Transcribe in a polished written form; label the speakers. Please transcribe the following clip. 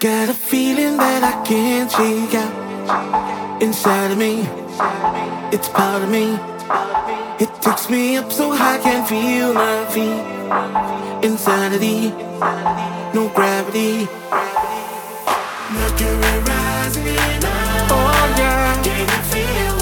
Speaker 1: Got a feeling that I can't shake out inside of me. It's part of me. It takes me up so high, can't feel my feet. Insanity, no gravity. Mercury rising up. Oh yeah. Can you feel